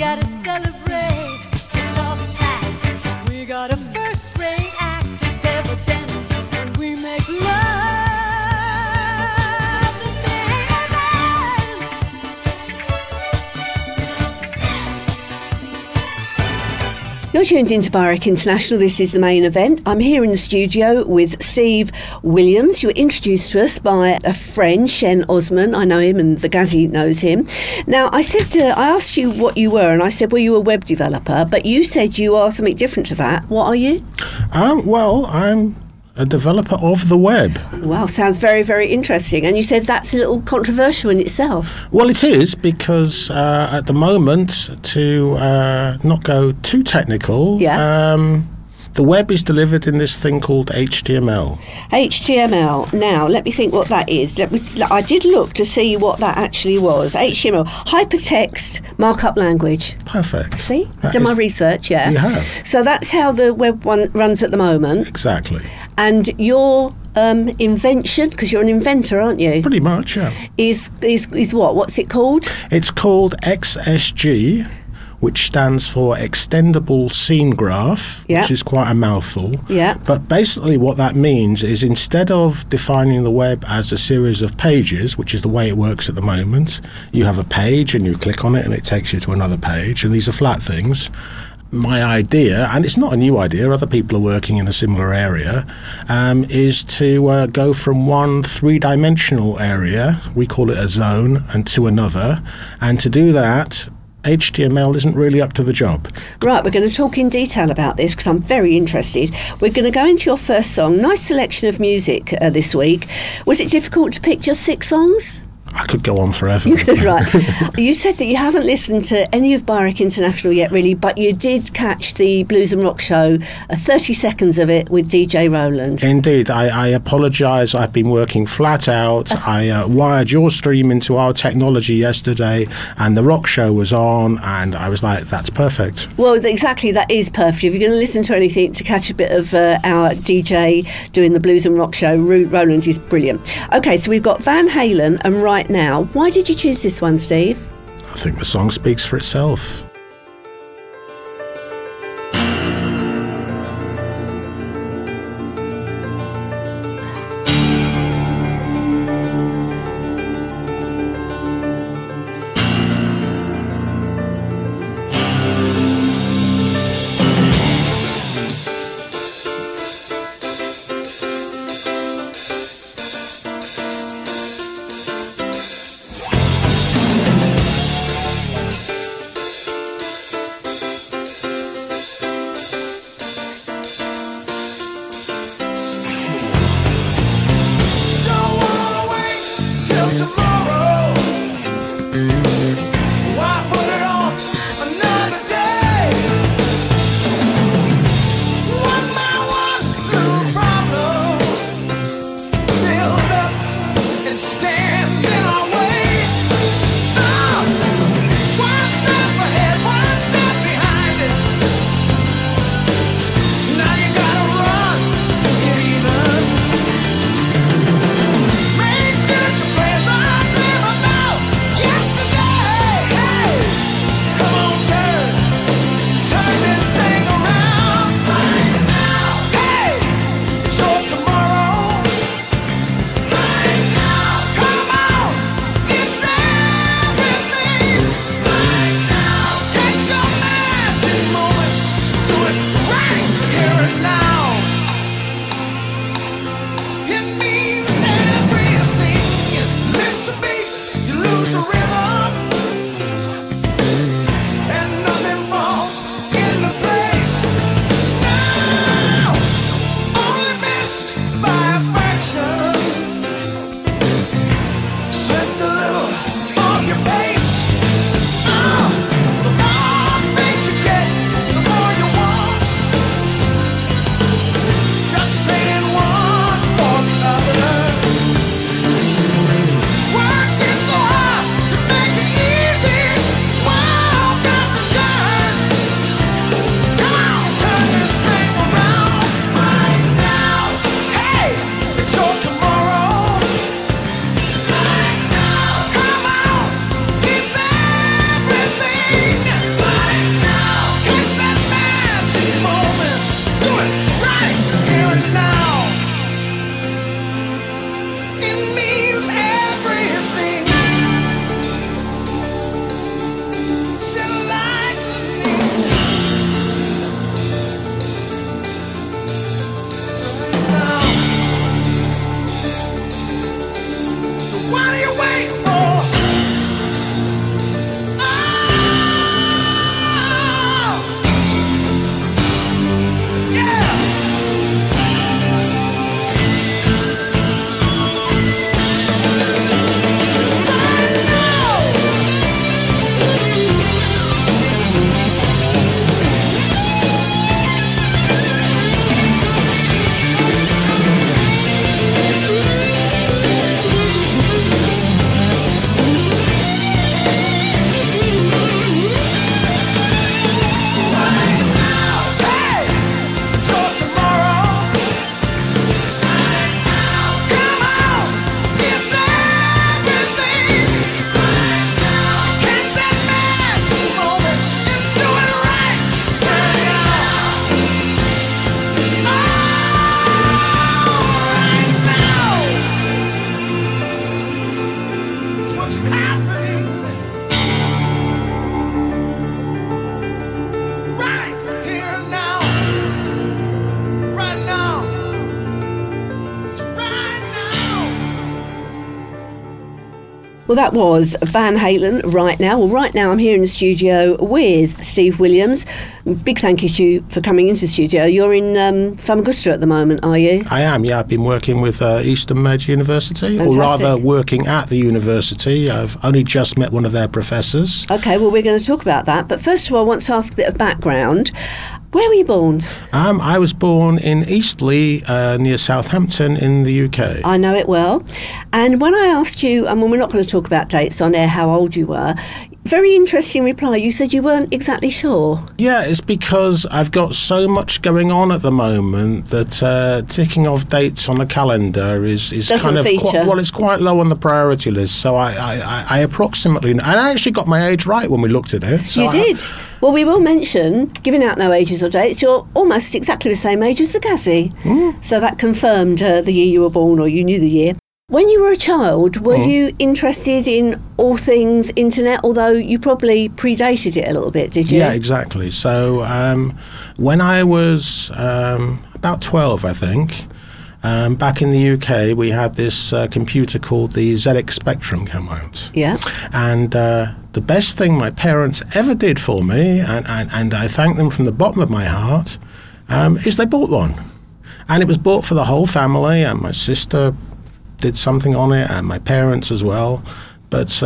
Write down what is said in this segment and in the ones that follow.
gotta celebrate. It's all fact. We got a first-rate act. It's evident when we make love. You're tuned into Biorack International. This is the main event. I'm here in the studio with Steve Williams. You were introduced to us by a friend, Shen Osman. I know him and the Gazzy knows him. Now, I asked you what you were, and I said, well, you were a web developer, but you said you are something different to that. What are you? Well, I'm a developer of the web. Wow, sounds very, very interesting. And you said that's a little controversial in itself. Well, it is, because at the moment, to not go too technical, the web is delivered in this thing called HTML. HTML. Now, let me think what that is. I did look to see what that actually was. HTML, hypertext markup language. Perfect. See? I've done my research, yeah. You have. So that's how the web one runs at the moment. Exactly. And your invention, because you're an inventor, aren't you? Pretty much, yeah. Is what? What's it called? It's called XSG, which stands for Extendable Scene Graph, which is quite a mouthful. Yeah. But basically what that means is, instead of defining the web as a series of pages, which is the way it works at the moment, you have a page and you click on it and it takes you to another page, and these are flat things. My idea, and it's not a new idea, other people are working in a similar area, is to go from one three-dimensional area, we call it a zone, and to another. And to do that, HTML isn't really up to the job. Right, we're going to talk in detail about this because I'm very interested. We're going to go into your first song. Nice selection of music this week. Was it difficult to pick just 6 songs? I could go on forever. You could, right. You said that you haven't listened to any of Biorack International yet, really, but you did catch the Blues and Rock show, 30 seconds of it with DJ Roland. Indeed. I apologise. I've been working flat out. I wired your stream into our technology yesterday, and the rock show was on, and I was like, that's perfect. Well, exactly, that is perfect. If you're going to listen to anything to catch a bit of our DJ doing the Blues and Rock show, Roland is brilliant. Okay, so we've got Van Halen and Right Now. Why did you choose this one, Steve? I think the song speaks for itself. Well, that was Van Halen right now. Well, right now I'm here in the studio with Steve Williams. Big thank you to you for coming into the studio. You're in Famagusta at the moment, are you? I am, yeah. I've been working with Eastern Medj University, Fantastic. or rather working at the university. I've only just met one of their professors. Okay, well, we're going to talk about that. But first of all, I want to ask a bit of background. Where were you born? I was born in Eastleigh, near Southampton in the UK. I know it well. And when I asked you, and we're not going to talk about dates on air, how old you were, very interesting reply. You said you weren't exactly sure. Yeah, it's because I've got so much going on at the moment that ticking off dates on the calendar is Doesn't kind of feature. it's quite low on the priority list. So I approximately, and I actually got my age right when we looked at it. So You did. Well, we will mention, giving out no ages or dates, you're almost exactly the same age as the Gazzy. So that confirmed the year you were born, or you knew the year. When you were a child, were you interested in all things internet, although you probably predated it a little bit, did you? Yeah, exactly. So when I was about 12, I think, back in the UK, we had this computer called the ZX Spectrum come out. Yeah. And the best thing my parents ever did for me, and I thank them from the bottom of my heart, is they bought one. And it was bought for the whole family, and my sister did something on it, and my parents as well. But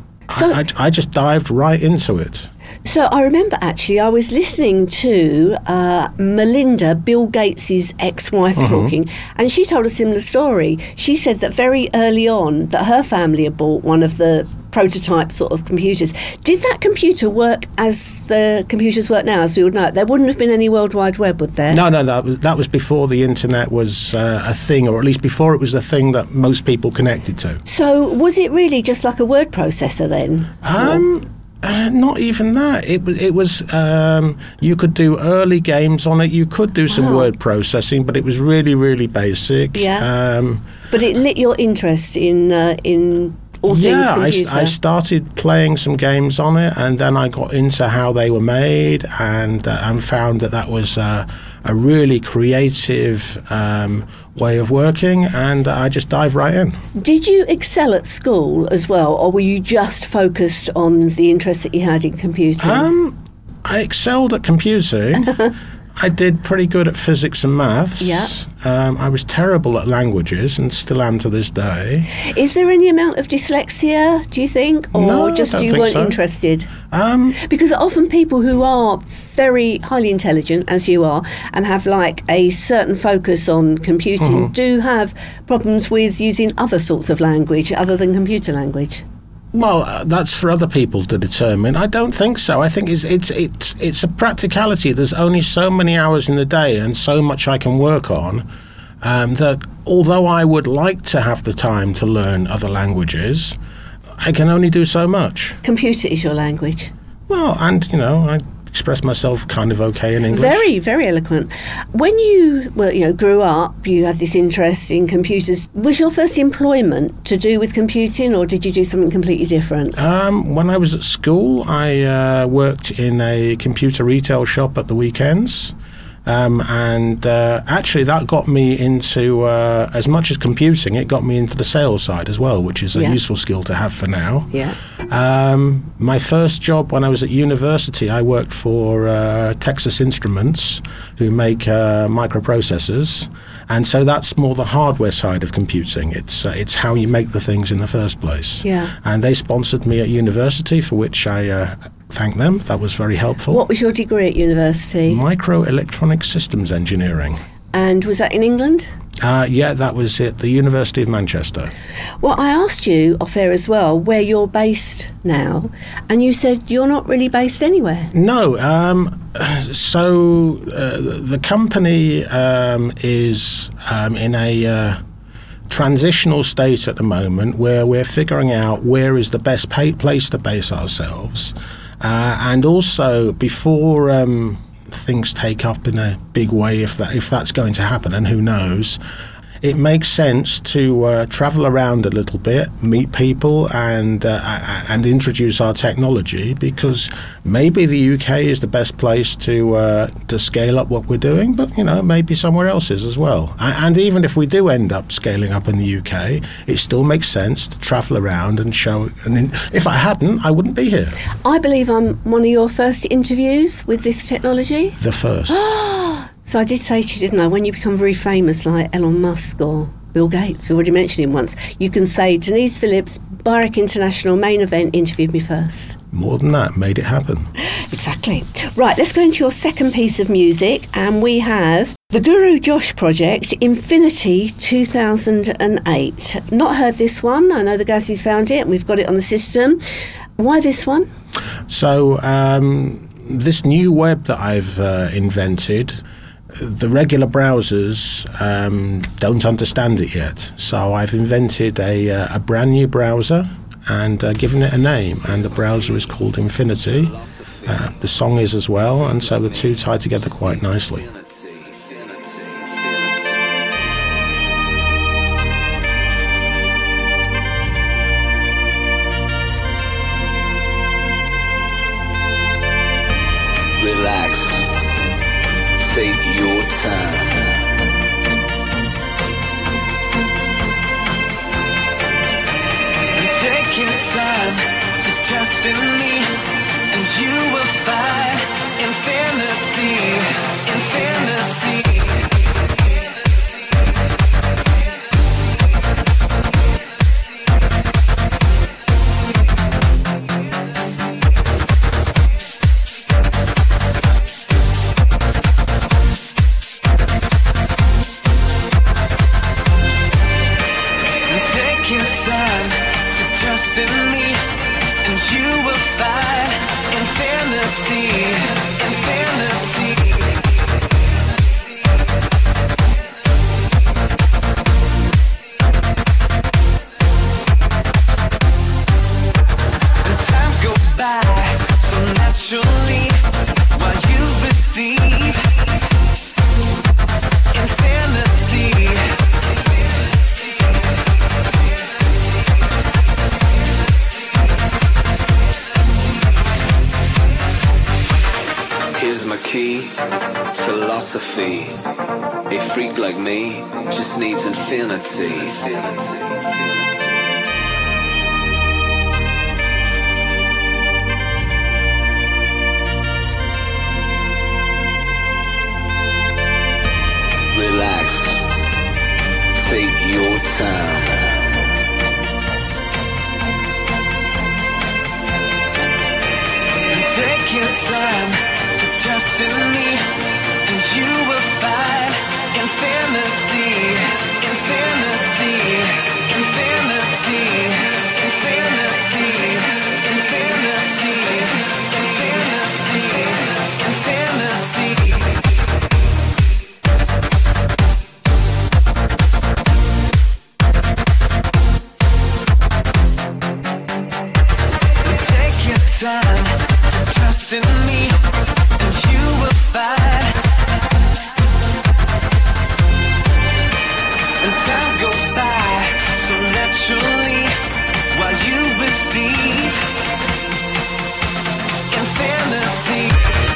I just dived right into it. So I remember actually I was listening to Melinda, Bill Gates' ex-wife, talking, and she told a similar story. She said that very early on that her family had bought one of the prototype sort of computers. Did that computer work as the computers work now, as we would know? There wouldn't have been any World Wide Web, would there? No, that was before the internet was a thing, or at least before it was a thing that most people connected to. So was it really just like a word processor then? Not even that. It was you could do early games on it. You could do some word processing, but it was really, really basic. Yeah. But it lit your interest in all things computer. I started playing some games on it, and then I got into how they were made, and found that was a really creative way of working, and I just dived right in. Did you excel at school as well, or were you just focused on the interest that you had in computing? I excelled at computing. I did pretty good at physics and maths. Yeah. I was terrible at languages, and still am to this day. Is there any amount of dyslexia, do you think, or No, I just don't you think weren't so. interested? Because often people who are very highly intelligent, as you are, and have like a certain focus on computing, do have problems with using other sorts of language other than computer language. Well, that's for other people to determine. I don't think so. I think it's a practicality. There's only so many hours in the day and so much I can work on that although I would like to have the time to learn other languages, I can only do so much. Computer is your language. Well, and, I express myself kind of okay in English. Very, very eloquent. When you grew up, you had this interest in computers. Was your first employment to do with computing, or did you do something completely different? When I was at school, I worked in a computer retail shop at the weekends. And actually that got me into, as much as computing, it got me into the sales side as well, which is a useful skill to have for now. Yeah. My first job when I was at university, I worked for Texas Instruments, who make microprocessors. And so that's more the hardware side of computing. It's how you make the things in the first place. Yeah. And they sponsored me at university, for which I thank them. That was very helpful. What was your degree at university? Microelectronic Systems Engineering. And was that in England? Yeah, that was at the University of Manchester. Well, I asked you off air as well where you're based now, and you said you're not really based anywhere. No, so the company is in a transitional state at the moment where we're figuring out where is the best place to base ourselves. And also, before things take up in a big way, if that's going to happen, and who knows, it makes sense to travel around a little bit, meet people, and introduce our technology, because maybe the UK is the best place to scale up what we're doing, but maybe somewhere else is as well. And even if we do end up scaling up in the UK, it still makes sense to travel around and show. And if I hadn't, I wouldn't be here. I believe I'm one of your first interviews with this technology. The first. So I did say to you, didn't I, when you become very famous like Elon Musk or Bill Gates, we already mentioned him once, you can say, Denise Phillips, BIRAC International main event, interviewed me first. More than that, made it happen. Exactly. Right, let's go into your second piece of music, and we have the Guru Josh Project, Infinity 2008. Not heard this one. I know the Gazzies found it, and we've got it on the system. Why this one? So, this new web that I've invented, the regular browsers don't understand it yet. So I've invented a brand new browser and given it a name. And the browser is called Infinity. The song is as well. And so the two tie together quite nicely. Relax. Take your time. And take your time to trust in me, and you will find infinity, infinity. Philosophy. A freak like me just needs infinity. Relax. Take your time. And take your time to trust in me, and you will find infinity, infinity, infinity, infinity, infinity, infinity, infinity. Take your time to trust in me, and you will find. And time goes by so naturally while you receive infinity.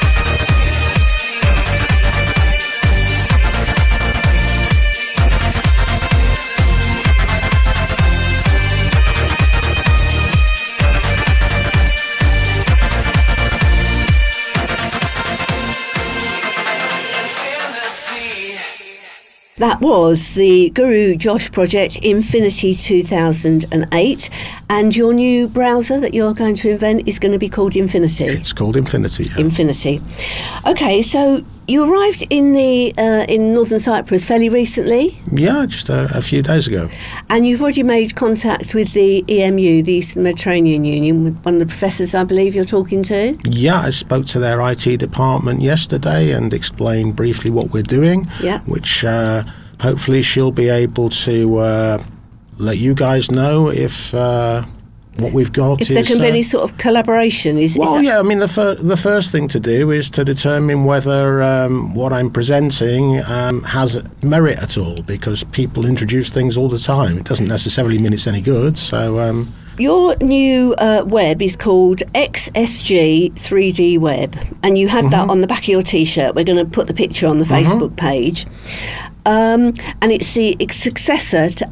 That was the Guru Josh Project, Infinity 2008, and your new browser that you're going to invent is going to be called Infinity. It's called Infinity. Yeah. Infinity. Okay, so you arrived in Northern Cyprus fairly recently? Yeah, just a few days ago. And you've already made contact with the EMU, the Eastern Mediterranean Union, with one of the professors I believe you're talking to? Yeah, I spoke to their IT department yesterday and explained briefly what we're doing, which hopefully she'll be able to let you guys know if What we've got If is... there can be any sort of collaboration, Well, that, yeah, I mean, the first thing to do is to determine whether what I'm presenting has merit at all, because people introduce things all the time. It doesn't necessarily mean it's any good, so... Your new web is called XSG 3D Web, and you had that on the back of your T-shirt. We're going to put the picture on the Facebook page. And it's the successor to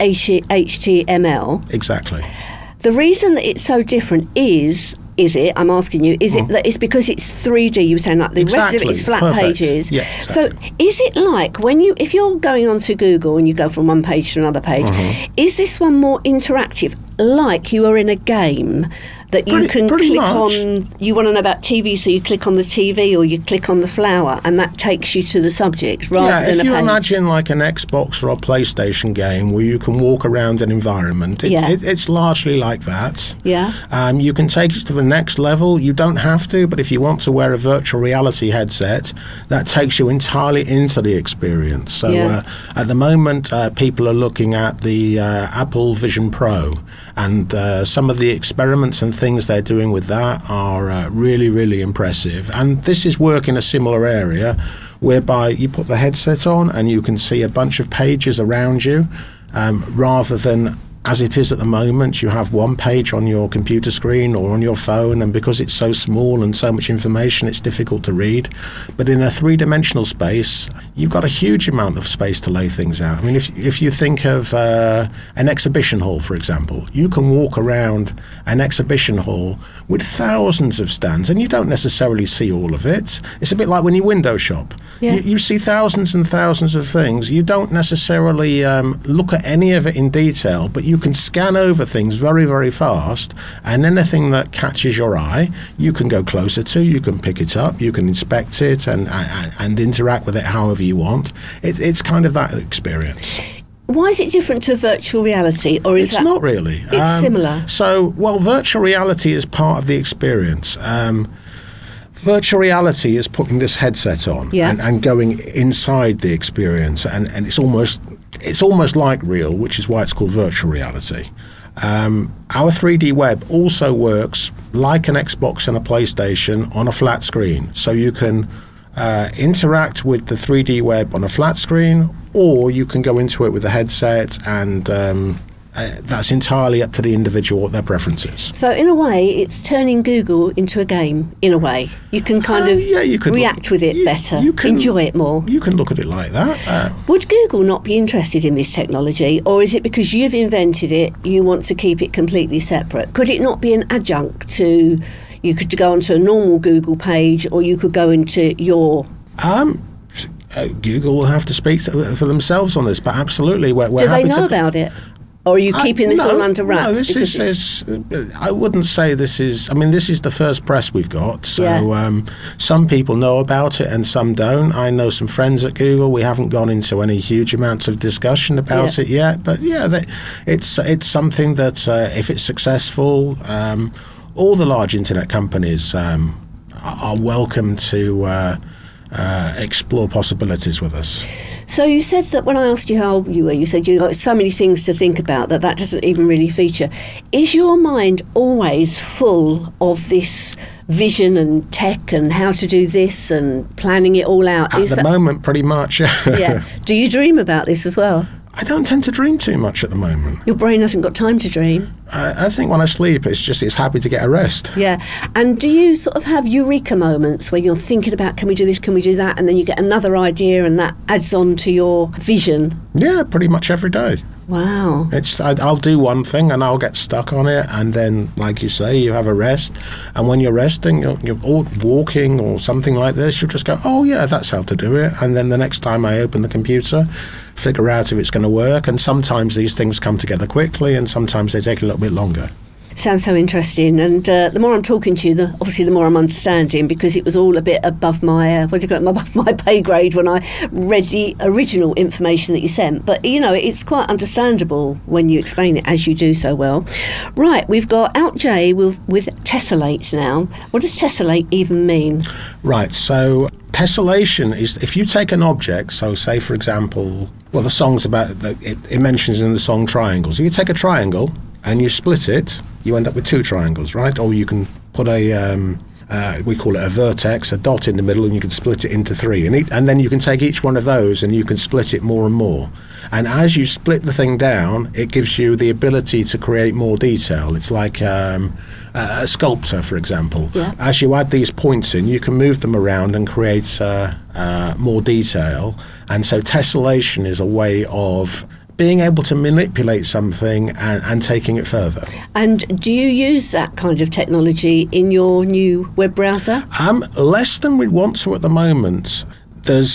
HTML. Exactly. The reason that it's so different is it, I'm asking you, is it that it's because it's 3D? You were saying like the rest of it is flat Perfect. pages. Yeah, exactly. So is it like if you're going onto Google and you go from one page to another page, is this one more interactive, like you are in a game? That you can click much. on, you want to know about TV, so you click on the TV or you click on the flower, and that takes you to the subject rather than a page. Yeah, if you imagine like an Xbox or a PlayStation game where you can walk around an environment, it's largely like that. Yeah. You can take it to the next level. You don't have to, but if you want to wear a virtual reality headset, that takes you entirely into the experience. So at the moment, people are looking at the Apple Vision Pro, and some of the experiments and things they're doing with that are really, really impressive. And this is work in a similar area whereby you put the headset on and you can see a bunch of pages around you, rather than as it is at the moment, you have one page on your computer screen or on your phone, and because it's so small and so much information, it's difficult to read. But in a three-dimensional space, you've got a huge amount of space to lay things out. I mean, if you think of an exhibition hall, for example, you can walk around an exhibition hall with thousands of stands, and you don't necessarily see all of it. It's a bit like when you window shop. Yeah. You see thousands and thousands of things. You don't necessarily look at any of it in detail, but you can scan over things very, very fast, and anything that catches your eye, you can go closer to, you can pick it up, you can inspect it and interact with it however you want. It's kind of that experience. Why is it different to virtual reality, or is It's not really. It's similar. So, virtual reality is part of the experience. Virtual reality is putting this headset on and going inside the experience, and it's almost like real, which is why it's called virtual reality. Our 3D web also works like an Xbox and a PlayStation on a flat screen, so you can interact with the 3D web on a flat screen, or you can go into it with a headset, and that's entirely up to the individual what their preference is. So in a way, it's turning Google into a game, in a way. You can kind of react with it better, enjoy it more. You can look at it like that. Would Google not be interested in this technology, or is it because you've invented it, you want to keep it completely separate? Could it not be an adjunct to, you could go onto a normal Google page, or you could go into your... Google will have to speak for themselves on this, but absolutely. We're Do they know about it? Or are you keeping this all under wraps? No, this is I wouldn't say this is... I mean, this is the first press we've got. So some people know about it and some don't. I know some friends at Google. We haven't gone into any huge amounts of discussion about it yet. But it's something that if it's successful, all the large internet companies are welcome to explore possibilities with us. So you said that when I asked you how you were, you said you got so many things to think about that doesn't even really feature. Is your mind always full of this vision and tech and how to do this and planning it all out? At the moment, pretty much. Yeah. Do you dream about this as well? I don't tend to dream too much at the moment. Your brain hasn't got time to dream. I think when I sleep, it's happy to get a rest. Yeah. And do you sort of have eureka moments where you're thinking about, can we do this, can we do that, and then you get another idea and that adds on to your vision? Yeah, pretty much every day. Wow. I'll do one thing and I'll get stuck on it, and then, like you say, you have a rest, and when you're resting, you're walking or something like this, you'll just go, oh yeah, that's how to do it, and then the next time I open the computer, figure out if it's going to work. And sometimes these things come together quickly, and sometimes they take a little bit longer. Sounds so interesting, and the more I'm talking to you, obviously the more I'm understanding, because it was all a bit above my above my pay grade when I read the original information that you sent. But it's quite understandable when you explain it as you do so well. Right, we've got Out J with tessellate now. What does tessellate even mean? Right, so tessellation is if you take an object, so say for example, the song's about it mentions in the song triangles. If you take a triangle and you split it, you end up with 2 triangles, right? Or you can put we call it a vertex, a dot in the middle, and you can split it into 3. And then you can take each one of those and you can split it more and more. And as you split the thing down, it gives you the ability to create more detail. It's like a sculptor, for example. Yeah. As you add these points in, you can move them around and create more detail. And so tessellation is a way of being able to manipulate something and taking it further. And do you use that kind of technology in your new web browser? Less than we want to at the moment. There's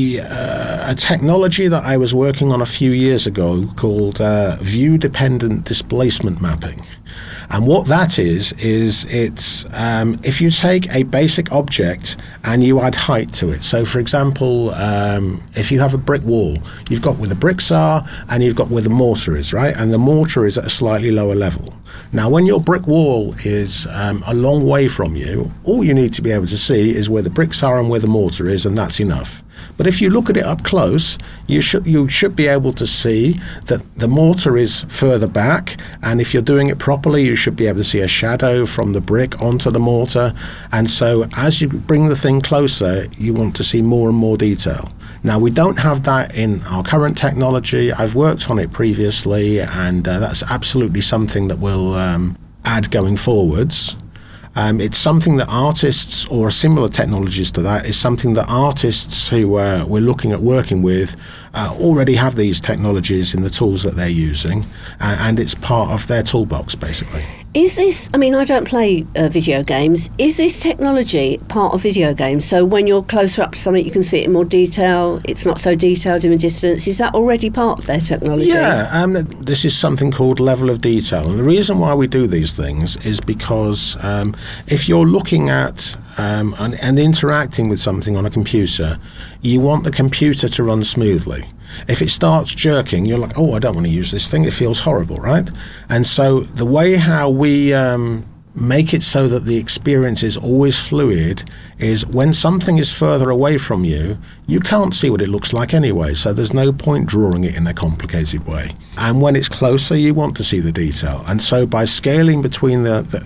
a technology that I was working on a few years ago called view-dependent displacement mapping. And what that is it's if you take a basic object and you add height to it. So, for example, if you have a brick wall, you've got where the bricks are and you've got where the mortar is, right? And the mortar is at a slightly lower level. Now, when your brick wall is a long way from you, all you need to be able to see is where the bricks are and where the mortar is, and that's enough. But if you look at it up close, you should be able to see that the mortar is further back, and if you're doing it properly, you should be able to see a shadow from the brick onto the mortar. And so as you bring the thing closer, you want to see more and more detail. Now, we don't have that in our current technology. I've worked on it previously, and that's absolutely something that we'll add going forwards. It's something that artists, or similar technologies to that, is something that artists who we're looking at working with already have these technologies in the tools that they're using, and it's part of their toolbox, basically. Is this, I mean, I don't play video games. Is this technology part of video games? So when you're closer up to something, you can see it in more detail. It's not so detailed in a distance. Is that already part of their technology? Yeah, this is something called level of detail. And the reason why we do these things is because if you're looking at and interacting with something on a computer, you want the computer to run smoothly. If it starts jerking, you're like, oh, I don't want to use this thing. It feels horrible, right? And so the way how we make it so that the experience is always fluid is when something is further away from you, you can't see what it looks like anyway, so there's no point drawing it in a complicated way. And when it's closer, you want to see the detail. And so by scaling between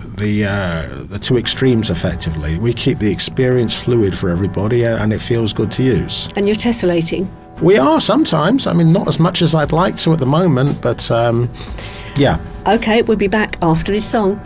the two extremes effectively, we keep the experience fluid for everybody, and it feels good to use. And you're tessellating? We are sometimes. I mean, not as much as I'd like to at the moment, but yeah. Okay, we'll be back after this song.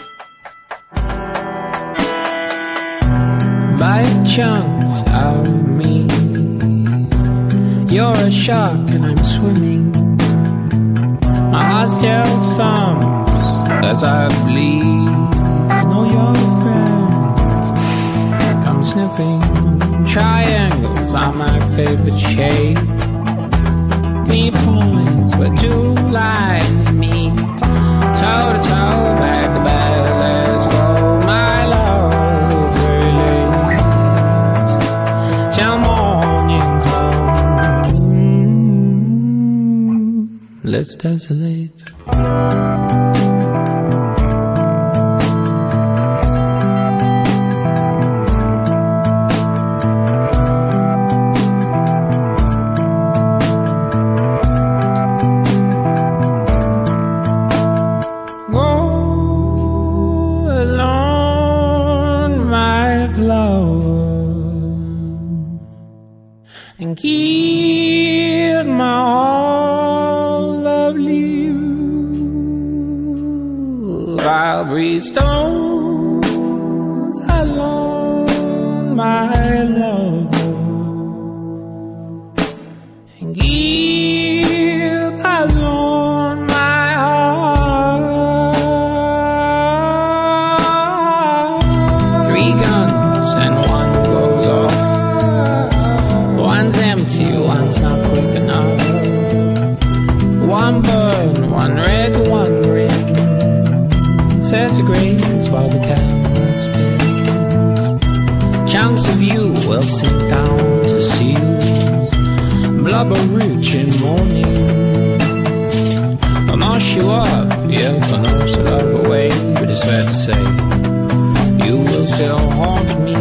By chunks out of me, you're a shark and I'm swimming. My heart still thumps as I bleed, and all your friends come sniffing. Triangles are my favorite shape. 3 points where 2 lines meet. Toe to toe, back to back, let's go. My love is very late till morning comes. Let's desolate. And keep my all of you. I'll breathe stones along my love, and keep along my heart. 3 guns and 1 goes off. One's empty, one's not quick enough. 1 burn, 1 red, 1 green. Centigrades while the candle spins. Chunks of you will sink down to seals. Blubber rich in morning. I'll mash you up, yes, I know so love away, but it's fair to say you will still haunt me.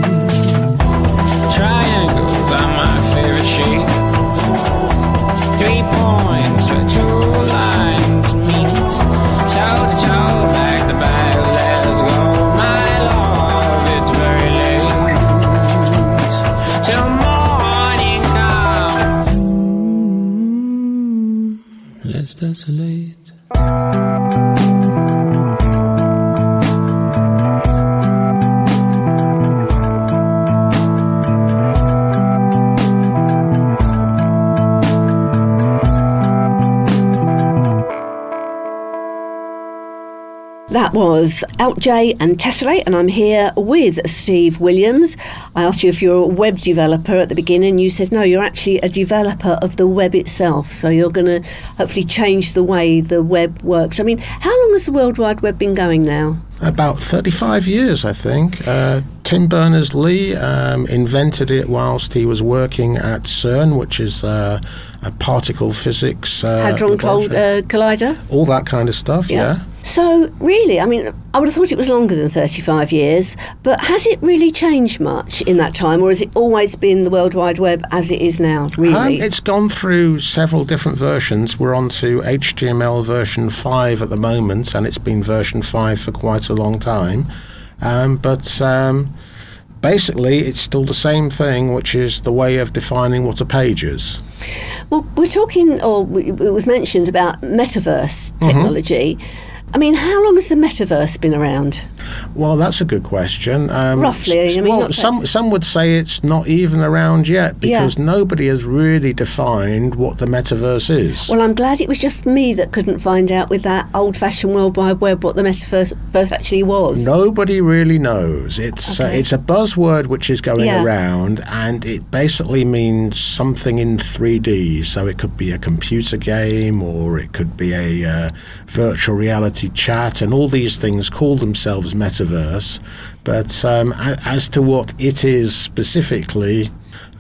Triangles are my favorite shape. 3 points where 2 lines meet. Toe to toe, back desolate. That was OutJ and Tessellate, and I'm here with Steve Williams. I asked you if you're a web developer at the beginning. You said no, you're actually a developer of the web itself. So you're going to hopefully change the way the web works. I mean, how long has the World Wide Web been going now? About 35 years, I think. Tim Berners-Lee invented it whilst he was working at CERN, which is a particle physics Hadron Collider? all that kind of stuff, yeah. So, really, I mean, I would have thought it was longer than 35 years, but has it really changed much in that time, or has it always been the World Wide Web as it is now, really? It's gone through several different versions. We're on to HTML version 5 at the moment, and it's been version 5 for quite a long time. But basically, it's still the same thing, which is the way of defining what a page is. Well, we're talking, or it was mentioned about metaverse technology. I mean, how long has the metaverse been around? Well, that's a good question. Roughly, I mean, well, not some would say it's not even around yet because nobody has really defined what the metaverse is. Well, I'm glad it was just me that couldn't find out with that old-fashioned World Wide Web what the metaverse actually was. Nobody really knows. It's a buzzword which is going around, and it basically means something in 3D. So it could be a computer game, or it could be a virtual reality chat, and all these things call themselves metaverse. But as to what it is specifically,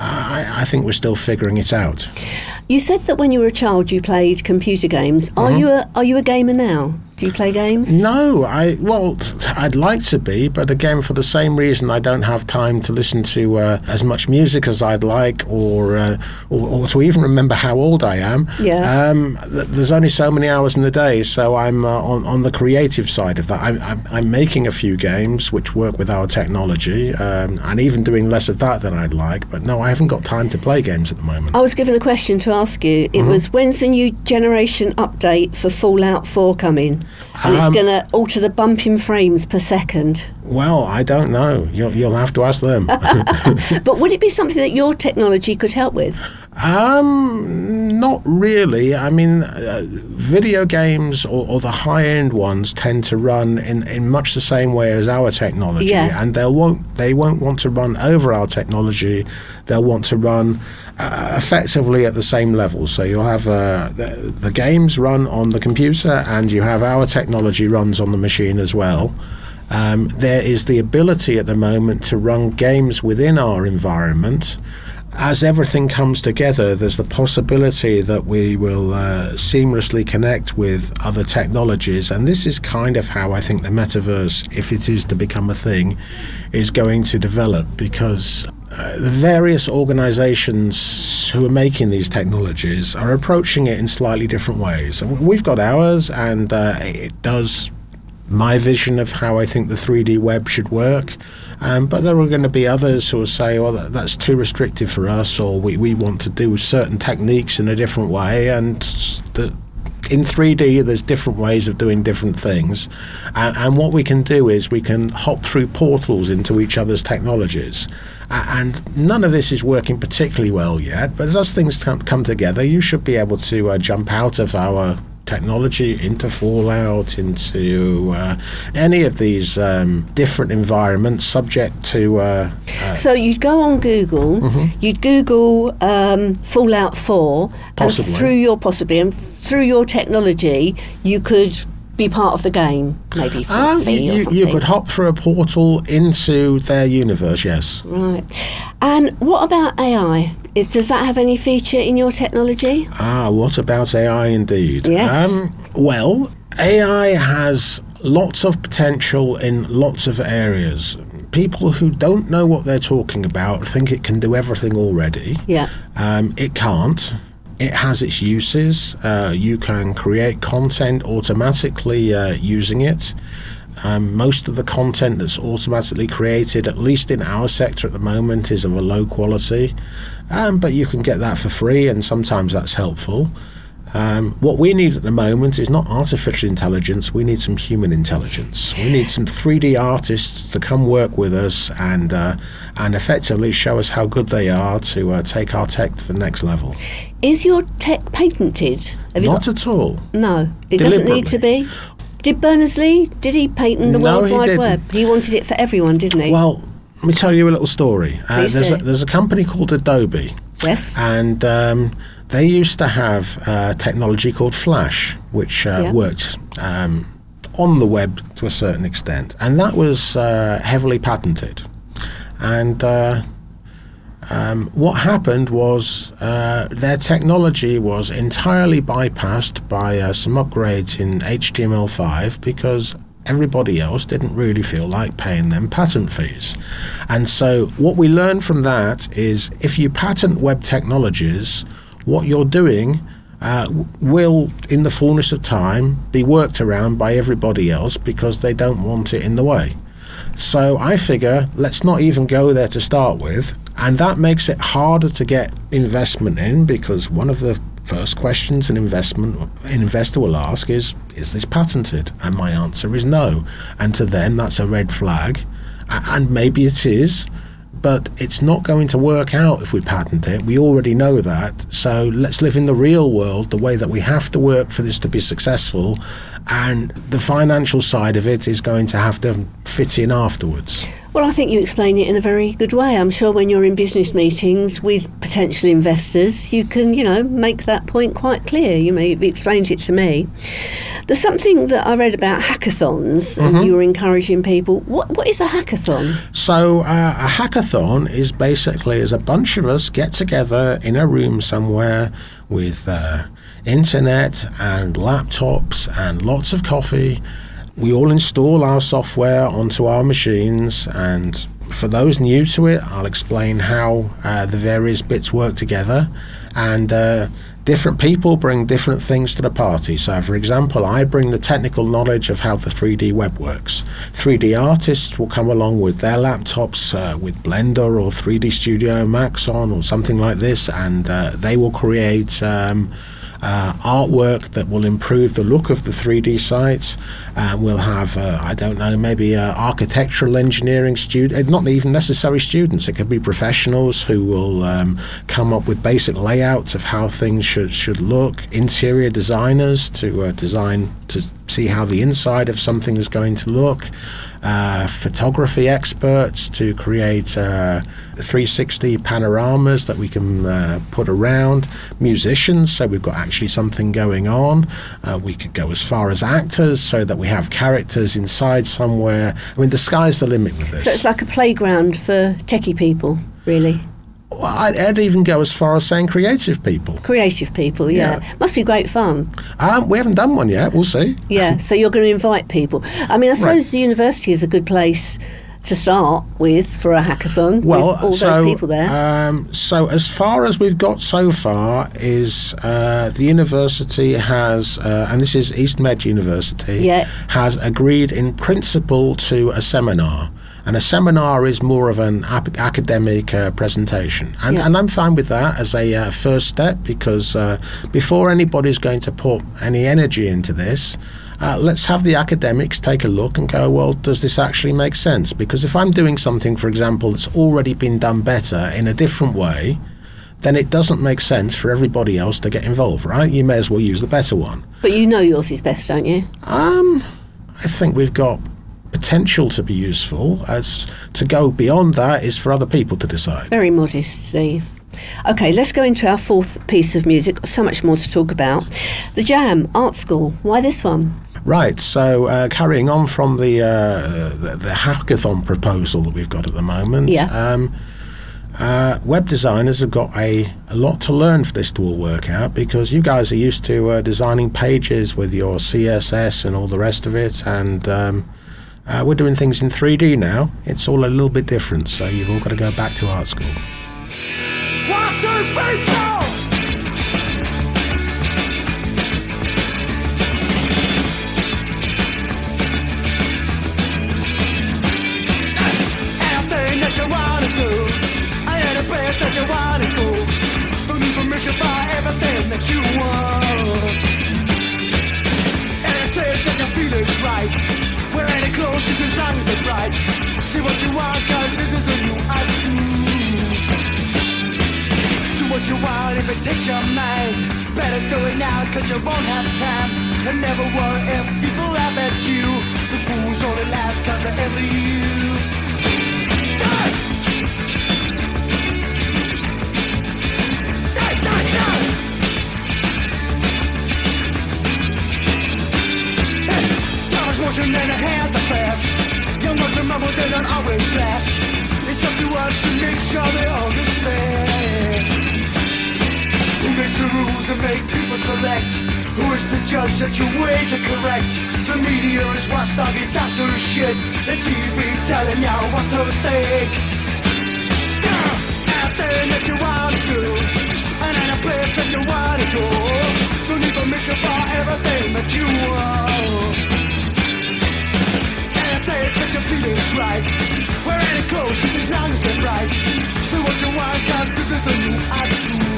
I think we're still figuring it out. You said that when you were a child you played computer games. Are you a gamer now? Do you play games? No, I'd like to be, but again, for the same reason, I don't have time to listen to as much music as I'd like, or to even remember how old I am. Yeah. There's only so many hours in the day, so I'm on the creative side of that. I'm making a few games which work with our technology, and even doing less of that than I'd like. But no, I haven't got time to play games at the moment. I was given a question to ask you. It was, when's the new generation update for Fallout 4 coming? And it's going to alter the bumping frames per second. Well, I don't know. You'll have to ask them. But would it be something that your technology could help with? Not really. I mean, video games or the high-end ones tend to run in much the same way as our technology, and they won't want to run over our technology. They'll want to run effectively at the same level. So you'll have the games run on the computer, and you have our technology runs on the machine as well. There is the ability at the moment to run games within our environment. As everything comes together, there's the possibility that we will seamlessly connect with other technologies, and this is kind of how I think the metaverse, if it is to become a thing, is going to develop, because the various organizations who are making these technologies are approaching it in slightly different ways. We've got ours, and it does my vision of how I think the 3D web should work. But there are going to be others who will say, well, that's too restrictive for us, or we want to do certain techniques in a different way. And in 3D, there's different ways of doing different things. And what we can do is we can hop through portals into each other's technologies. And none of this is working particularly well yet, but as things come together, you should be able to jump out of our technology into Fallout, into any of these different environments subject to... So you'd go on Google, you'd Google Fallout 4, possibly. and through your technology, you could be part of the game, maybe for a fee or something. You could hop through a portal into their universe, yes. Right. And what about AI? Does that have any feature in your technology? What about AI indeed? Yes. Well, AI has lots of potential in lots of areas. People who don't know what they're talking about think it can do everything already. Yeah. It can't. It has its uses. You can create content automatically using it. Most of the content that's automatically created, at least in our sector at the moment, is of a low quality. But you can get that for free, and sometimes that's helpful. What we need at the moment is not artificial intelligence, we need some human intelligence. We need some 3D artists to come work with us and effectively show us how good they are to take our tech to the next level. Is your tech patented? Have you Not at all. No, it doesn't need to be. Did Berners-Lee, did he patent the No, World he Wide didn't. Web? He wanted it for everyone, didn't he? Well, let me tell you a little story. Please do. There's a company called Adobe, Yes. and they used to have technology called Flash, which worked on the web to a certain extent, and that was heavily patented. And what happened was their technology was entirely bypassed by some upgrades in HTML5 because everybody else didn't really feel like paying them patent fees. And so what we learned from that is if you patent web technologies, what you're doing will, in the fullness of time, be worked around by everybody else because they don't want it in the way. So I figure, let's not even go there to start with. And that makes it harder to get investment in because one of the first questions an investor will ask is this patented? And my answer is no. And to them, that's a red flag. And maybe it is, but it's not going to work out if we patent it. We already know that. So let's live in the real world the way that we have to work for this to be successful. And the financial side of it is going to have to fit in afterwards. Well, I think you explain it in a very good way. I'm sure when you're in business meetings with potential investors, you can, make that point quite clear. You've explained it to me. There's something that I read about hackathons, and you were encouraging people. What is a hackathon? So a hackathon is basically as a bunch of us get together in a room somewhere with internet and laptops and lots of coffee. We all install our software onto our machines, and for those new to it, I'll explain how the various bits work together, and different people bring different things to the party. So, for example, I bring the technical knowledge of how the 3D web works. 3D artists will come along with their laptops with Blender or 3D Studio Max on or something like this, and they will create artwork that will improve the look of the 3D sites. We'll have, maybe architectural engineering students, not even necessary students. It could be professionals who will come up with basic layouts of how things should look. Interior designers to design to see how the inside of something is going to look. Photography experts to create 360 panoramas that we can put around. Musicians, so we've got actually something going on. We could go as far as actors so that we have characters inside somewhere. I mean, the sky's the limit with this. So it's like a playground for techie people, really. Well, I'd even go as far as saying creative people. Creative people, yeah. Must be great fun. We haven't done one yet. We'll see. Yeah, so you're going to invite people. I mean, I suppose the university is a good place to start with for a hackathon with all those people there. So as far as we've got so far is the university has, and this is East Med University, has agreed in principle to a seminar. And a seminar is more of an academic presentation. And I'm fine with that as a first step because before anybody's going to put any energy into this, let's have the academics take a look and go, well, does this actually make sense? Because if I'm doing something, for example, that's already been done better in a different way, then it doesn't make sense for everybody else to get involved, right? You may as well use the better one. But you know yours is best, don't you? I think we've got potential to be useful. As to go beyond that is for other people to decide. Very modest, Steve. Okay, let's go into our fourth piece of music. So much more to talk about. The Jam Art School. Why this one? Right, so carrying on from the hackathon proposal that we've got at the moment, web designers have got a lot to learn for this to all work out because you guys are used to designing pages with your CSS and all the rest of it, and we're doing things in 3D now. It's all a little bit different, so you've all got to go back to art school. 1, 2, 3, 4! Anything that you wanna do, any place that you wanna go, don't need permission for everything that you want. want, cause this is a new high school. Do what you want if it takes your mind. Better do it now, cause you won't have time. And never worry if people laugh at you. The fools only laugh cause they envy you. Die! Die, die, die! Hey, time is motion and the hands are fast. Young ones remember they don't always last. It's up to us to make sure they understand. Who makes the rules and make people select? Who is to judge that your ways are correct? The media is watchdog, it's absolute shit. The TV telling you what to think. Out there that you want to do, and in a place that you want to go. Don't need permission for everything that you want. And a place that you feel is right. Wear any clothes just as long as it's right. So what you want, cause this is a new high school.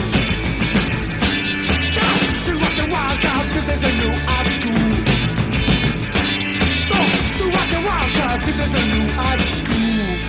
Wild cause this is a new high school. Do what you want cause this is a new high school.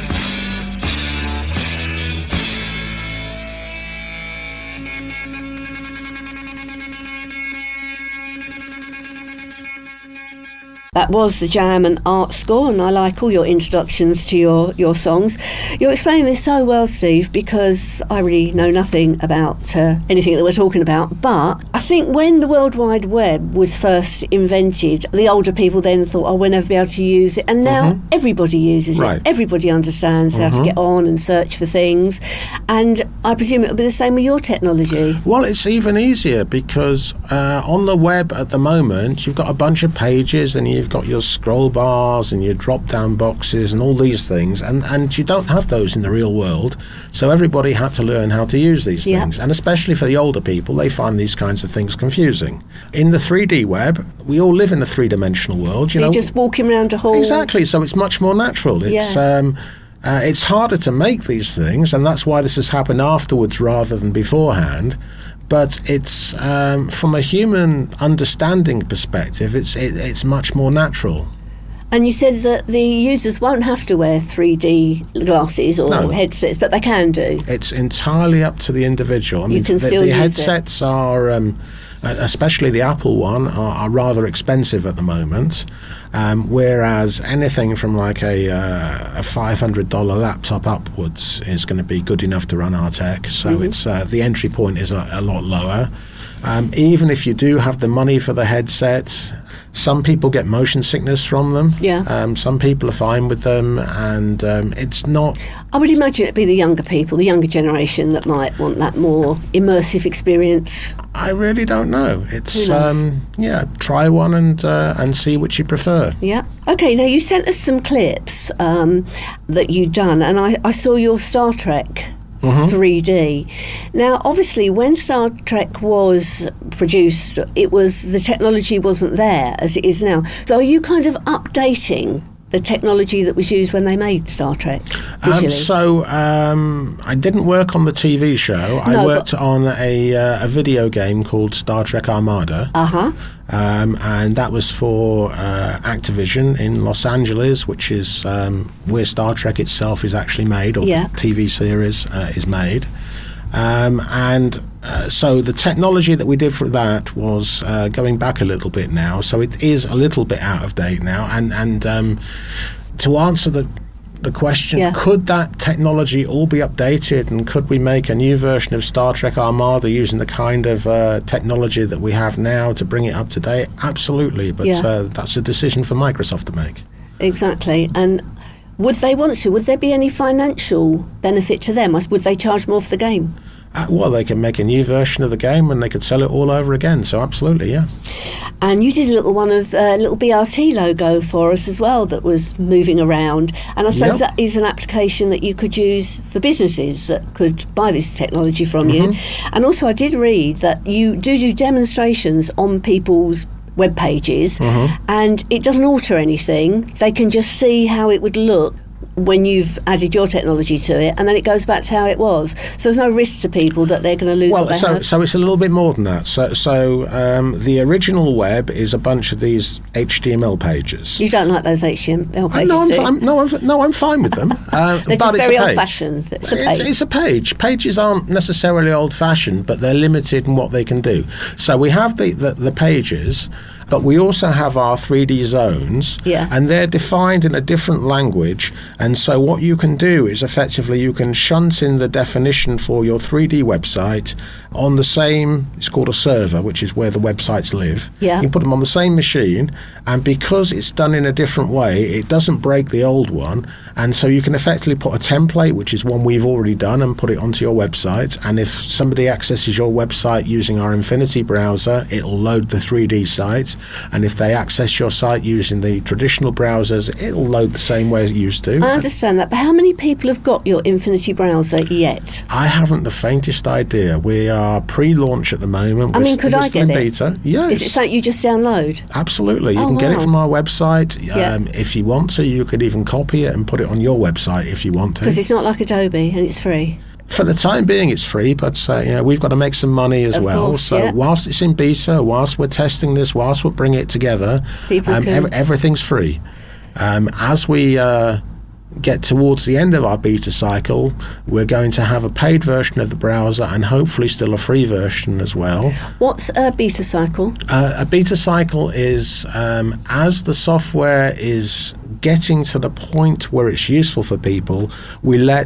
That was the Jam and Art Score, and I like all your introductions to your songs. You're explaining this so well, Steve, because I really know nothing about anything that we're talking about. But I think when the World Wide Web was first invented, the older people then thought, oh, we'll never be able to use it. And now everybody uses Right. it. Everybody understands how to get on and search for things. And I presume it'll be the same with your technology. Well, it's even easier because on the web at the moment, you've got a bunch of pages and you've got your scroll bars and your drop-down boxes and all these things, and you don't have those in the real world. So everybody had to learn how to use these things. And especially for the older people, they find these kinds of things confusing. In the 3D web, we all live in a three-dimensional world. So you're just walking around a hall. Exactly, so it's much more natural. It's harder to make these things, and that's why this has happened afterwards rather than beforehand. But it's from a human understanding perspective, it's much more natural. And you said that the users won't have to wear 3D glasses or headsets, but they can do. It's entirely up to the individual. I mean, You can still the use headsets are, especially the Apple one, are rather expensive at the moment. Whereas anything from like a $500 laptop upwards is going to be good enough to run our tech. So it's the entry point is a lot lower. Even if you do have the money for the headsets, some people get motion sickness from them. Yeah. Some people are fine with them, and it's not. I would imagine it'd be the younger people, the younger generation, that might want that more immersive experience. I really don't know. It's Who knows? try one and see which you prefer. Yeah. Okay, now you sent us some clips that you'd done, and I saw your Star Trek 3D. Now, obviously, when Star Trek was produced, the technology wasn't there as it is now. So are you kind of updating the technology that was used when they made Star Trek visually? I didn't work on the TV show. I worked on a video game called Star Trek Armada. And that was for Activision in Los Angeles, which is where Star Trek itself is actually made, or the TV series is made. So the technology that we did for that was going back a little bit now, so it is a little bit out of date now. And to answer the question, could that technology all be updated, and could we make a new version of Star Trek Armada using the kind of technology that we have now to bring it up to date? Absolutely, but that's a decision for Microsoft to make. Exactly. And would they want to? Would there be any financial benefit to them? Would they charge more for the game? Well, they can make a new version of the game and they could sell it all over again, so absolutely, yeah. And you did a little one of little BRT logo for us as well that was moving around, and I suppose that is an application that you could use for businesses that could buy this technology from you. And also I did read that you do demonstrations on people's web pages, and it doesn't alter anything. They can just see how it would look when you've added your technology to it, and then it goes back to how it was. So there's no risk to people that they're going to lose what they have. So it's a little bit more than that. So the original web is a bunch of these HTML pages. You don't like those HTML pages, I'm fine with them. They're just very old-fashioned. It's a page. It's a page. Pages aren't necessarily old-fashioned, but they're limited in what they can do. So we have the pages, but we also have our 3D zones, and they're defined in a different language. And so what you can do is effectively you can shunt in the definition for your 3D website on the same, it's called a server, which is where the websites live. Yeah. You can put them on the same machine, and because it's done in a different way, it doesn't break the old one. And so you can effectively put a template, which is one we've already done, and put it onto your website. And if somebody accesses your website using our Infinity browser, it'll load the 3D site. And if they access your site using the traditional browsers, it'll load the same way it used to. I understand that, but how many people have got your Infinity browser yet? I haven't the faintest idea. We are pre-launch at the moment. Could I get it? Beta. Yes. Is it something you just download? Absolutely. You can get it from our website. If you want to, you could even copy it and put it on your website if you want to. Because it's not like Adobe and it's free. For the time being, it's free, but we've got to make some money as well. Course, so whilst it's in beta, whilst we're testing this, whilst we're bringing it together, everything's free. As we get towards the end of our beta cycle, we're going to have a paid version of the browser and hopefully still a free version as well. What's a beta cycle? A beta cycle is as the software is getting to the point where it's useful for people, we let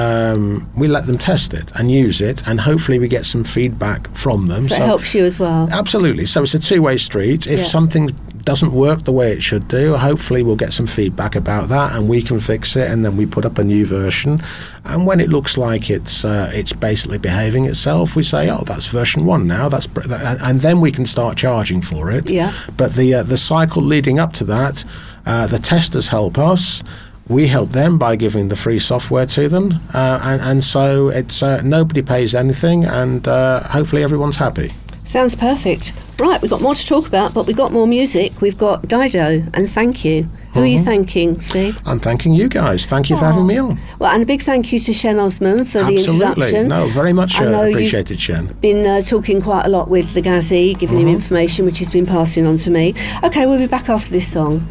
them test it and use it, and hopefully we get some feedback from them. So it helps you as well. Absolutely. So it's a two-way street. If something doesn't work the way it should do, hopefully we'll get some feedback about that and we can fix it, and then we put up a new version. And when it looks like it's basically behaving itself, we say, oh, that's version 1 now, and then we can start charging for it. Yeah. But the cycle leading up to that, the testers help us, we help them by giving the free software to them, and so it's nobody pays anything, and hopefully everyone's happy. Sounds perfect. Right, we've got more to talk about, but we've got more music. We've got Dido and Thank You. Who are you thanking, Steve? I'm thanking you guys. Thank you for having me on. Well, and a big thank you to Shen Osman for the introduction. No, very much appreciated, Shen. Been talking quite a lot with the Ghazi, giving him information which he's been passing on to me. Okay, we'll be back after this song.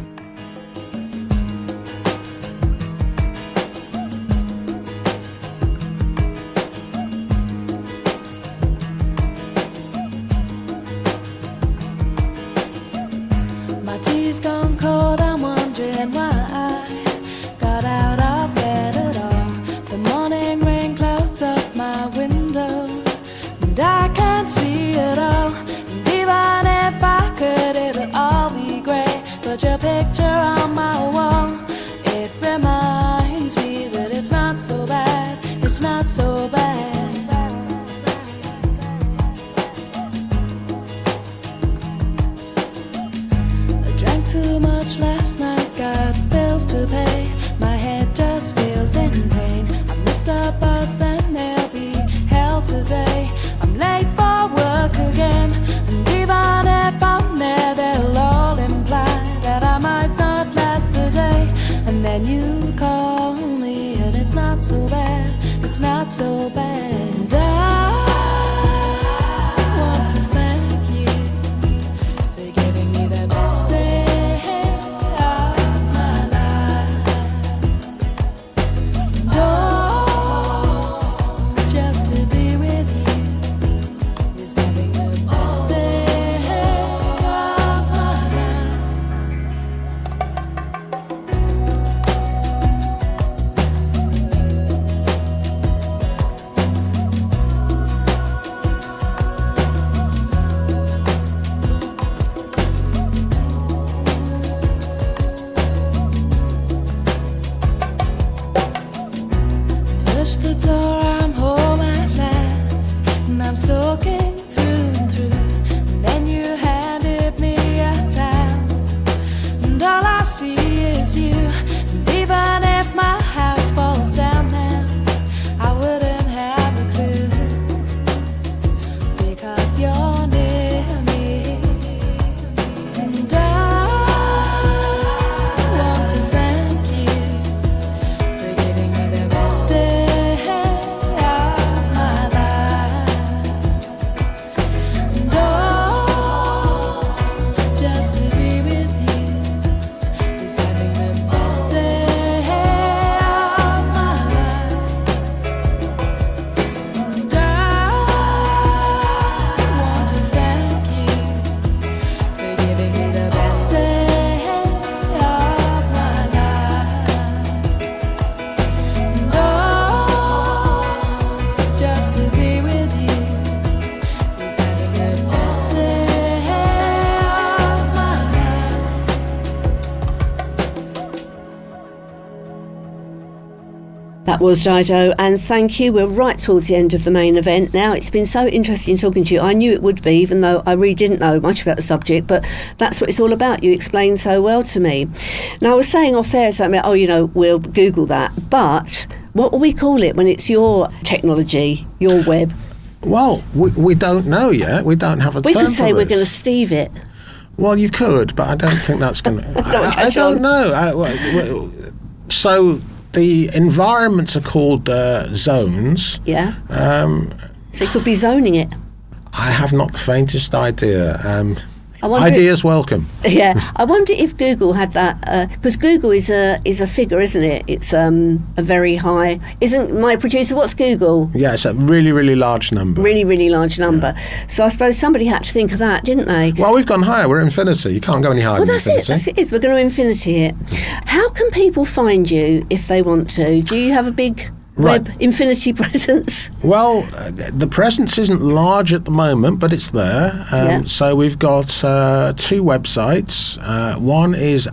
That was Dido, and thank you. We're right towards the end of the main event now. It's been so interesting talking to you. I knew it would be, even though I really didn't know much about the subject, but that's what it's all about. You explained so well to me. Now, I was saying off air something about, we'll Google that, but what will we call it when it's your technology, your web? Well, we don't know yet. We don't have a term We could say for we're this. going to Steve it. Well, you could, but I don't think that's going to... I catch don't on. know. So the environments are called zones. Yeah. So it could be zoning it. I have not the faintest idea. I wonder Ideas welcome. Yeah, I wonder if Google had that, because Google is a figure, isn't it? It's a very high. Isn't my producer? What's Google? Yeah, it's a really, really large number. Really, really large number. So I suppose somebody had to think of that, didn't they? Well, we've gone higher. We're at infinity. You can't go any higher Well, than that's it. infinity. That's it. We're going to infinity it. How can people find you if they want to? Do you have a big Right. web infinity presence? Well, the presence isn't large at the moment, but it's there. Yeah. So we've got two websites. One is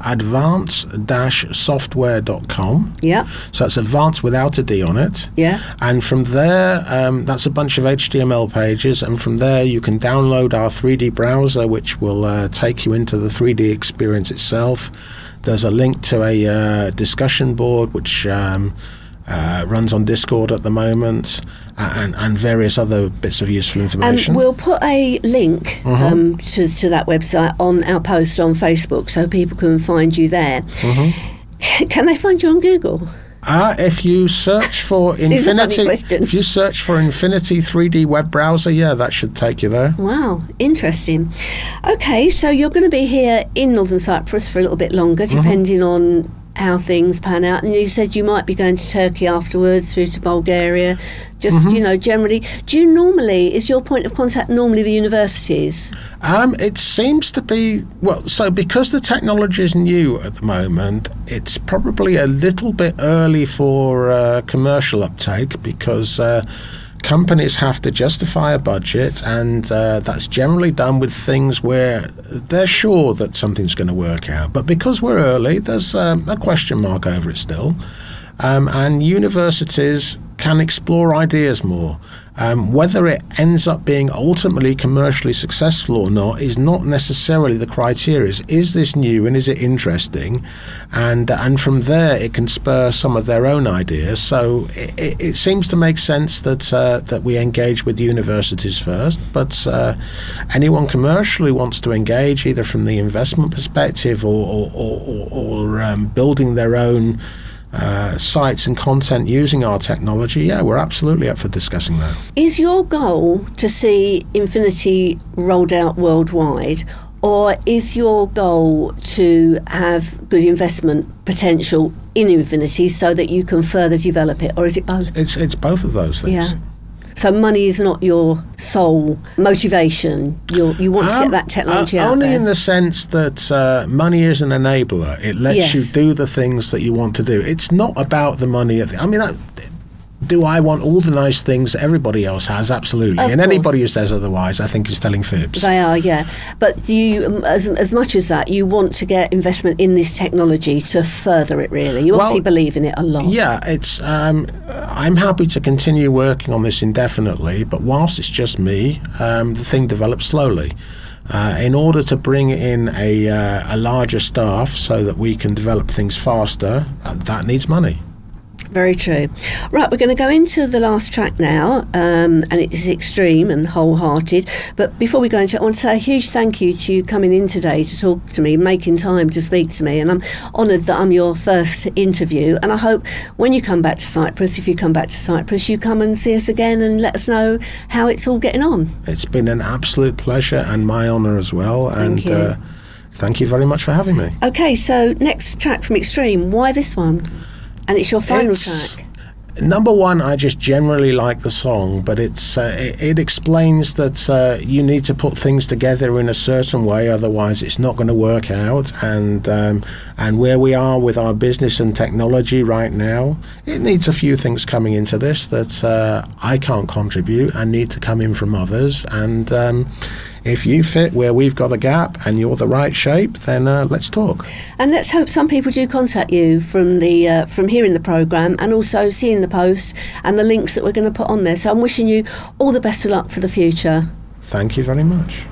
advance-software.com. Yeah. So it's advanced without a D on it. Yeah. And from there, that's a bunch of HTML pages. And from there, you can download our 3D browser, which will take you into the 3D experience itself. There's a link to a discussion board, which... runs on Discord at the moment, and various other bits of useful information. And we'll put a link to that website on our post on Facebook so people can find you there. Can they find you on Google? If you search for Seems a funny Infinity, question. if you search for Infinity 3D web browser, yeah, that should take you there. Wow, interesting. Okay, so you're going to be here in Northern Cyprus for a little bit longer, depending on how things pan out. And you said you might be going to Turkey afterwards, through to Bulgaria, just, generally. Do you normally, is your point of contact normally the universities? It seems to be, well, so because the technology is new at the moment, it's probably a little bit early for commercial uptake, because companies have to justify a budget, and that's generally done with things where they're sure that something's going to work out. But because we're early, there's a question mark over it still. And universities can explore ideas more. Whether it ends up being ultimately commercially successful or not is not necessarily the criteria. Is this new and is it interesting? And from there it can spur some of their own ideas. So it seems to make sense that we engage with universities first. But anyone commercially wants to engage, either from the investment perspective or building their own sites and content using our technology, yeah, we're absolutely up for discussing that. Is your goal to see Infinity rolled out worldwide, or is your goal to have good investment potential in Infinity so that you can further develop it, or is it both? It's both of those things. Yeah. So money is not your sole motivation. You want to get that technology out only there. in the sense that money is an enabler. It lets Yes. you do the things that you want to do. It's not about the money. Do I want all the nice things that everybody else has? Absolutely. Of And course. anybody who says otherwise, I think, is telling fibs. They are, yeah. But you, as much as that, you want to get investment in this technology to further it, really. You obviously believe in it a lot. Yeah, it's. I'm happy to continue working on this indefinitely, but whilst it's just me, the thing develops slowly. In order to bring in a larger staff so that we can develop things faster, that needs money. Very true. Right, we're going to go into the last track now, and it is extreme and wholehearted. But before we go into it, I want to say a huge thank you to you coming in today to talk to me, making time to speak to me. And I'm honoured that I'm your first interview. And I hope when you come back to Cyprus, if you come back to Cyprus, you come and see us again and let us know how it's all getting on. It's been an absolute pleasure and my honour as well. Thank you. Thank you very much for having me. Okay, so next track from Extreme. Why this one? And it's your final track. Number one, I just generally like the song, but it explains that you need to put things together in a certain way, otherwise it's not going to work out. And where we are with our business and technology right now, it needs a few things coming into this that I can't contribute and need to come in from others. And if you fit where we've got a gap and you're the right shape, then let's talk. And let's hope some people do contact you from hearing the programme and also seeing the post and the links that we're going to put on there. So I'm wishing you all the best of luck for the future. Thank you very much.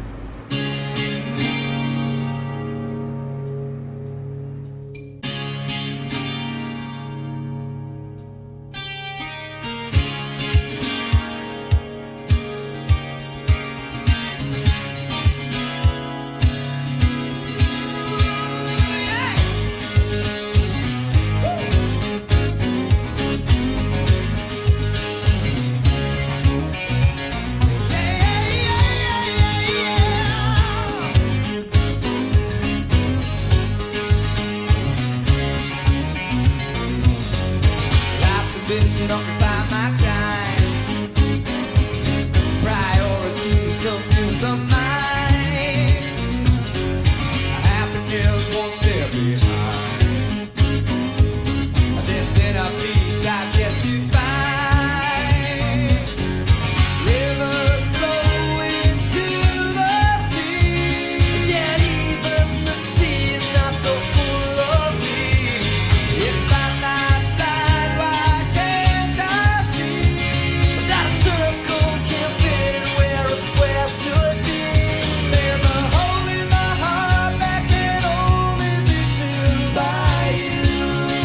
Finishing occupy my time. Priorities confuse the mind. Happiness one step behind. This inner peace I get to find. Rivers flow into the sea, yet even the sea is not so full of me. If I'm not blind, why can't I see that a circle can't fit in where a square should be? There's a hole in my heart that can only be filled by you.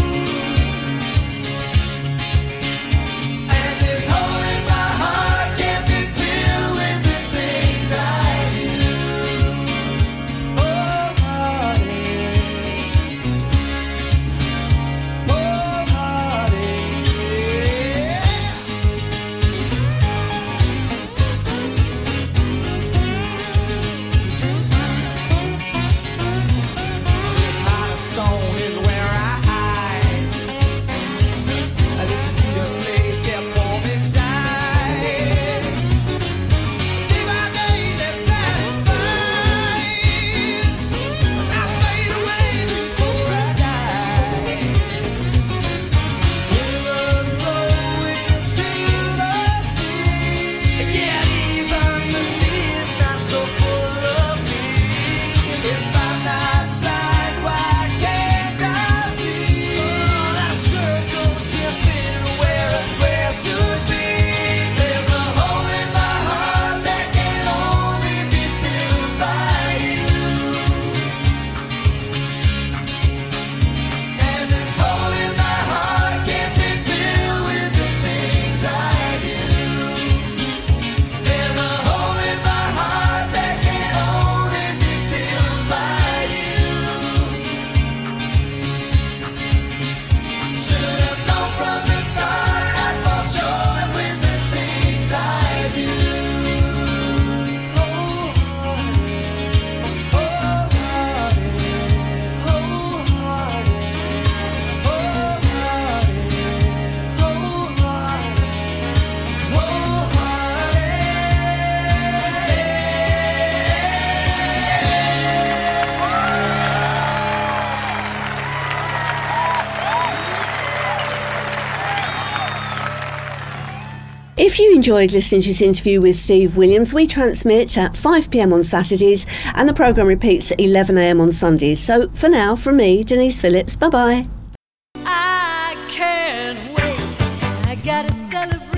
And this hole in my heart can't be filled with the things I do. Oh, heartache. Oh, heartache. This heart of stone is where I hide. This beat of clay kept warm inside. If I made it satisfied, I fade away before I die. Rivers flow into the sea, yet even the sea is not so full of me. If I'm not blind, why can't I see that a circle can't fit where a square should be? There's a hole in my heart that can only be filled by you. And this hole in my heart can't be filled with the things I do. There's a hole in my heart that can only be filled by you. Should have known from the start I'd fall short with the things I do. Oh, heartache. Oh, heartache. Oh, heartache. Oh, heartache. Oh, heartache. Oh, If you enjoyed listening to this interview with Steve Williams, we transmit at 5 p.m. on Saturdays and the programme repeats at 11 a.m. on Sundays. So for now, from me, Denise Phillips, bye-bye. I can't wait. I gotta celebrate.